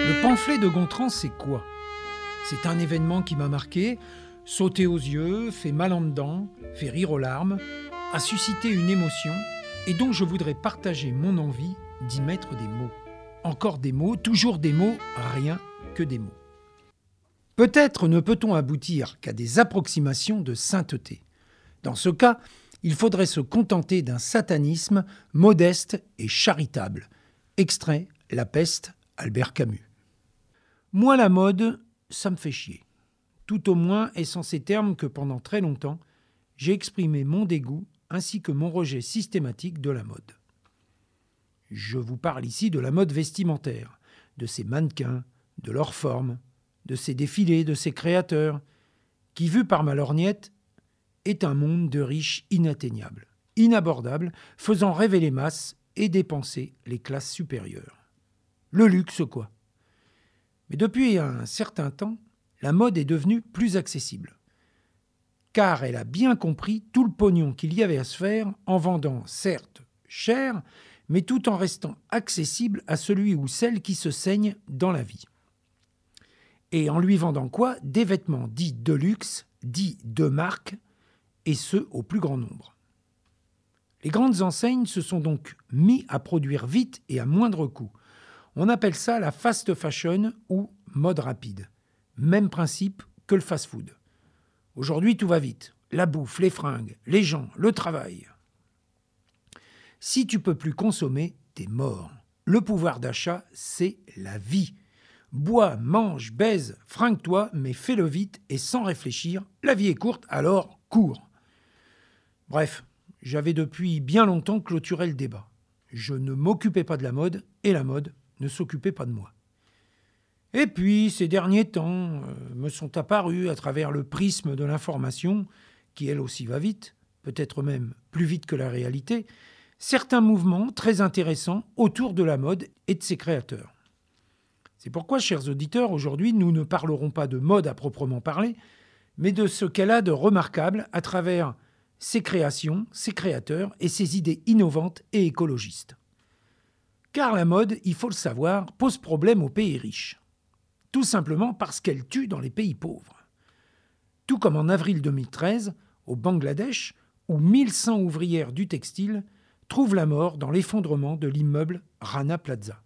Le pamphlet de Gontran, c'est quoi? C'est un événement qui m'a marqué, sauté aux yeux, fait mal en dedans, fait rire aux larmes, a suscité une émotion et dont je voudrais partager mon envie d'y mettre des mots. Encore des mots, toujours des mots, rien que des mots. Peut-être ne peut-on aboutir qu'à des approximations de sainteté. Dans ce cas, il faudrait se contenter d'un satanisme modeste et charitable. Extrait La peste, Albert Camus. Moi, la mode, ça me fait chier. Tout au moins est-ce en ces termes que pendant très longtemps, j'ai exprimé mon dégoût ainsi que mon rejet systématique de la mode. Je vous parle ici de la mode vestimentaire, de ces mannequins, de leurs formes, de ces défilés, de ces créateurs, qui, vu par ma lorgnette, est un monde de riches inatteignables, inabordables, faisant rêver les masses et dépenser les classes supérieures. Le luxe, quoi. Mais depuis un certain temps, la mode est devenue plus accessible. Car elle a bien compris tout le pognon qu'il y avait à se faire en vendant, certes, cher, mais tout en restant accessible à celui ou celle qui se saigne dans la vie. Et en lui vendant quoi? Des vêtements dits de luxe, dits de marque, et ce au plus grand nombre. Les grandes enseignes se sont donc mis à produire vite et à moindre coût. On appelle ça la fast fashion ou mode rapide. Même principe que le fast-food. Aujourd'hui, tout va vite. La bouffe, les fringues, les gens, le travail. Si tu peux plus consommer, t'es mort. Le pouvoir d'achat, c'est la vie. Bois, mange, baise, fringue-toi, mais fais-le vite et sans réfléchir. La vie est courte, alors cours. Bref, j'avais depuis bien longtemps clôturé le débat. Je ne m'occupais pas de la mode et la mode ne s'occupait pas de moi. Et puis, ces derniers temps me sont apparus à travers le prisme de l'information, qui elle aussi va vite, peut-être même plus vite que la réalité, certains mouvements très intéressants autour de la mode et de ses créateurs. C'est pourquoi, chers auditeurs, aujourd'hui, nous ne parlerons pas de mode à proprement parler, mais de ce qu'elle a de remarquable à travers ses créations, ses créateurs et ses idées innovantes et écologistes. Car la mode, il faut le savoir, pose problème aux pays riches. Tout simplement parce qu'elle tue dans les pays pauvres. Tout comme en avril 2013, au Bangladesh, où 1100 ouvrières du textile trouvent la mort dans l'effondrement de l'immeuble Rana Plaza.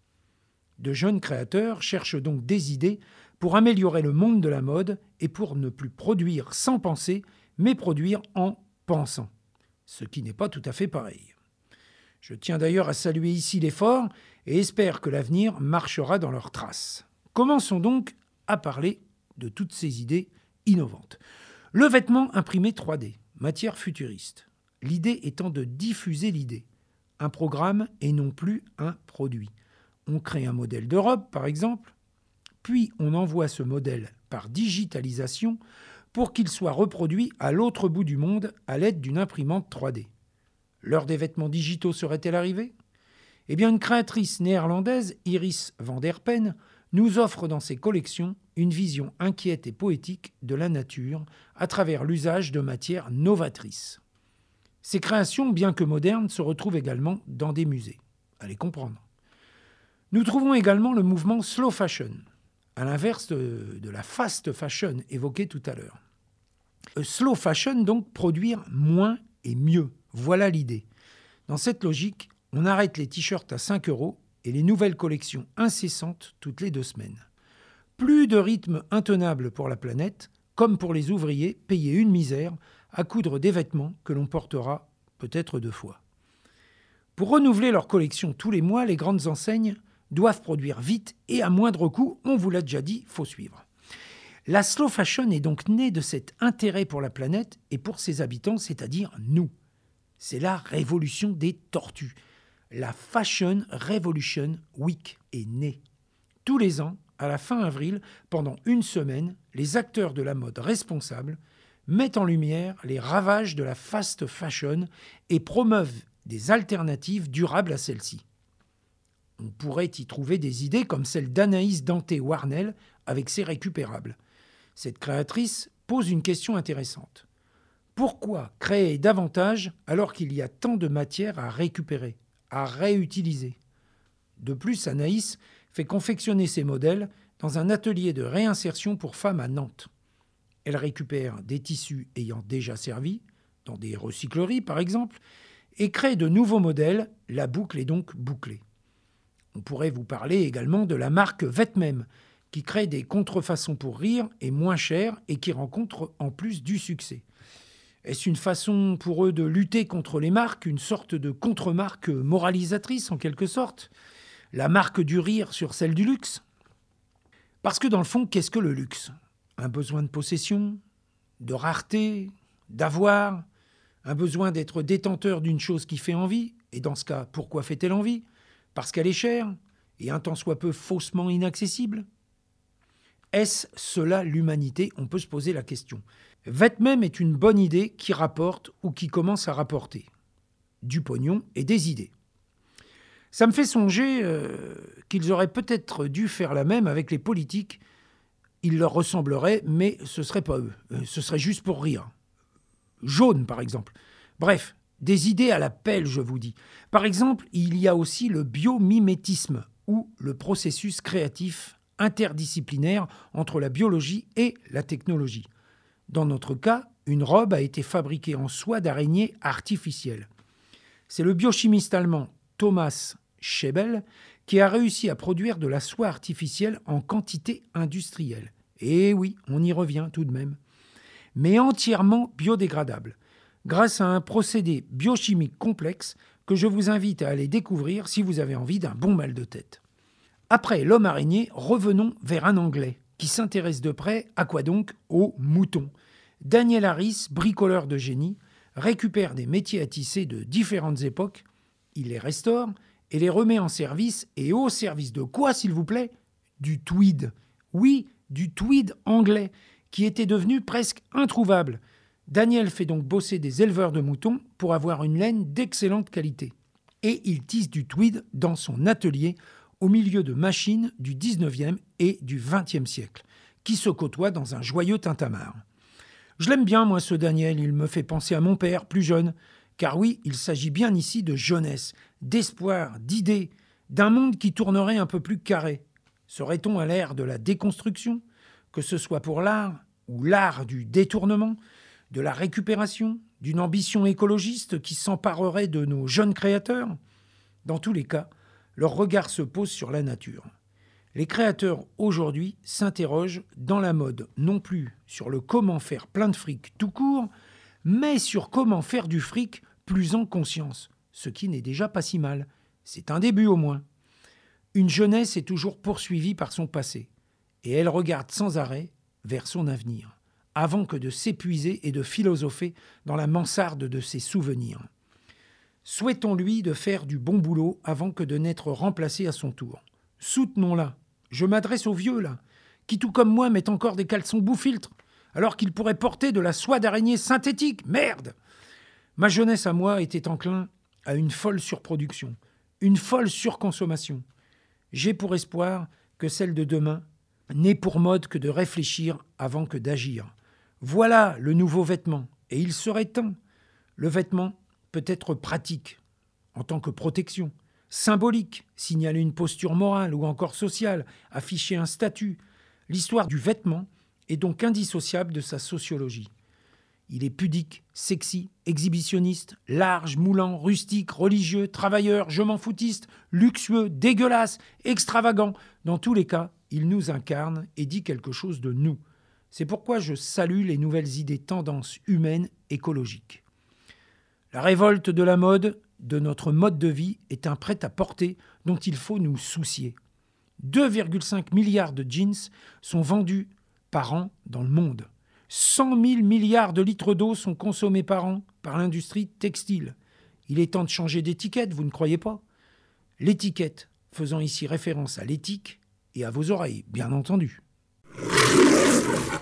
De jeunes créateurs cherchent donc des idées pour améliorer le monde de la mode et pour ne plus produire sans penser, mais produire en pensant, ce qui n'est pas tout à fait pareil. Je tiens d'ailleurs à saluer ici l'effort et espère que l'avenir marchera dans leurs traces. Commençons donc à parler de toutes ces idées innovantes. Le vêtement imprimé 3D, matière futuriste. L'idée étant de diffuser l'idée, un programme et non plus un produit. On crée un modèle de robe, par exemple, puis on envoie ce modèle par digitalisation pour qu'il soit reproduit à l'autre bout du monde à l'aide d'une imprimante 3D. L'heure des vêtements digitaux serait-elle arrivée? Eh bien, une créatrice néerlandaise, Iris van der Pen, nous offre dans ses collections une vision inquiète et poétique de la nature à travers l'usage de matières novatrices. Ces créations, bien que modernes, se retrouvent également dans des musées. Allez comprendre. Nous trouvons également le mouvement slow fashion, à l'inverse de la fast fashion évoquée tout à l'heure. Slow fashion, donc produire moins et mieux. Voilà l'idée. Dans cette logique, on arrête les t-shirts à 5 € et les nouvelles collections incessantes toutes les 2 semaines. Plus de rythme intenable pour la planète, comme pour les ouvriers payés une misère à coudre des vêtements que l'on portera peut-être 2 fois. Pour renouveler leur collection tous les mois, les grandes enseignes doivent produire vite et à moindre coût. On vous l'a déjà dit, faut suivre. La slow fashion est donc née de cet intérêt pour la planète et pour ses habitants, c'est-à-dire nous. C'est la révolution des tortues. La Fashion Revolution Week est née. Tous les ans, à la fin avril, pendant une semaine, les acteurs de la mode responsables mettent en lumière les ravages de la fast fashion et promeuvent des alternatives durables à celle-ci. On pourrait y trouver des idées comme celle d'Anaïs Danté-Warnel avec ses récupérables. Cette créatrice pose une question intéressante. Pourquoi créer davantage alors qu'il y a tant de matière à récupérer, à réutiliser? De plus, Anaïs fait confectionner ces modèles dans un atelier de réinsertion pour femmes à Nantes. Elle récupère des tissus ayant déjà servi, dans des recycleries par exemple, et crée de nouveaux modèles, la boucle est donc bouclée. On pourrait vous parler également de la marque Vetmem, qui crée des contrefaçons pour rire et moins chères et qui rencontre en plus du succès. Est-ce une façon pour eux de lutter contre les marques, une sorte de contre-marque moralisatrice en quelque sorte? La marque du rire sur celle du luxe? Parce que dans le fond, qu'est-ce que le luxe? Un besoin de possession, de rareté, d'avoir, un besoin d'être détenteur d'une chose qui fait envie, et dans ce cas, pourquoi fait-elle envie? Parce qu'elle est chère, et un tant soit peu faussement inaccessible? Est-ce cela l'humanité? On peut se poser la question. Vetmem est une bonne idée qui rapporte ou qui commence à rapporter. Du pognon et des idées. Ça me fait songer qu'ils auraient peut-être dû faire la même avec les politiques. Ils leur ressembleraient, mais ce ne serait pas eux. Ce serait juste pour rire. Jaune, par exemple. Bref, des idées à la pelle, je vous dis. Par exemple, il y a aussi le biomimétisme, ou le processus créatif interdisciplinaire entre la biologie et la technologie. Dans notre cas, une robe a été fabriquée en soie d'araignée artificielle. C'est le biochimiste allemand Thomas Schebel qui a réussi à produire de la soie artificielle en quantité industrielle. Et oui, on y revient tout de même. Mais entièrement biodégradable, grâce à un procédé biochimique complexe que je vous invite à aller découvrir si vous avez envie d'un bon mal de tête. Après l'homme araignée, revenons vers un Anglais qui s'intéresse de près à quoi donc? Aux moutons. Daniel Harris, bricoleur de génie, récupère des métiers à tisser de différentes époques, il les restaure et les remet en service. Et au service de quoi, s'il vous plaît? Du tweed. Oui, du tweed anglais, qui était devenu presque introuvable. Daniel fait donc bosser des éleveurs de moutons pour avoir une laine d'excellente qualité. Et il tisse du tweed dans son atelier au milieu de machines du 19e et du 20e siècle, qui se côtoient dans un joyeux tintamarre. Je l'aime bien, moi, ce Daniel, il me fait penser à mon père, plus jeune. Car oui, il s'agit bien ici de jeunesse, d'espoir, d'idées, d'un monde qui tournerait un peu plus carré. Serait-on à l'ère de la déconstruction, que ce soit pour l'art ou l'art du détournement, de la récupération, d'une ambition écologiste qui s'emparerait de nos jeunes créateurs? Dans tous les cas, leur regard se pose sur la nature. Les créateurs aujourd'hui s'interrogent dans la mode, non plus sur le comment faire plein de fric tout court, mais sur comment faire du fric plus en conscience, ce qui n'est déjà pas si mal. C'est un début au moins. Une jeunesse est toujours poursuivie par son passé, et elle regarde sans arrêt vers son avenir, avant que de s'épuiser et de philosopher dans la mansarde de ses souvenirs. Souhaitons-lui de faire du bon boulot avant que de n'être remplacé à son tour. Soutenons-la. Je m'adresse aux vieux, là, qui tout comme moi mettent encore des caleçons bout-filtre, alors qu'ils pourraient porter de la soie d'araignée synthétique. Merde! Ma jeunesse à moi était enclin à une folle surproduction, une folle surconsommation. J'ai pour espoir que celle de demain n'ait pour mode que de réfléchir avant que d'agir. Voilà le nouveau vêtement, et il serait temps. Le vêtement peut être pratique, en tant que protection, symbolique, signaler une posture morale ou encore sociale, afficher un statut. L'histoire du vêtement est donc indissociable de sa sociologie. Il est pudique, sexy, exhibitionniste, large, moulant, rustique, religieux, travailleur, je m'en foutiste, luxueux, dégueulasse, extravagant. Dans tous les cas, il nous incarne et dit quelque chose de nous. C'est pourquoi je salue les nouvelles idées tendances humaines écologiques. La révolte de la mode, de notre mode de vie, est un prêt-à-porter dont il faut nous soucier. 2,5 milliards de jeans sont vendus par an dans le monde. 100 000 milliards de litres d'eau sont consommés par an par l'industrie textile. Il est temps de changer d'étiquette, vous ne croyez pas? L'étiquette faisant ici référence à l'éthique et à vos oreilles, bien entendu.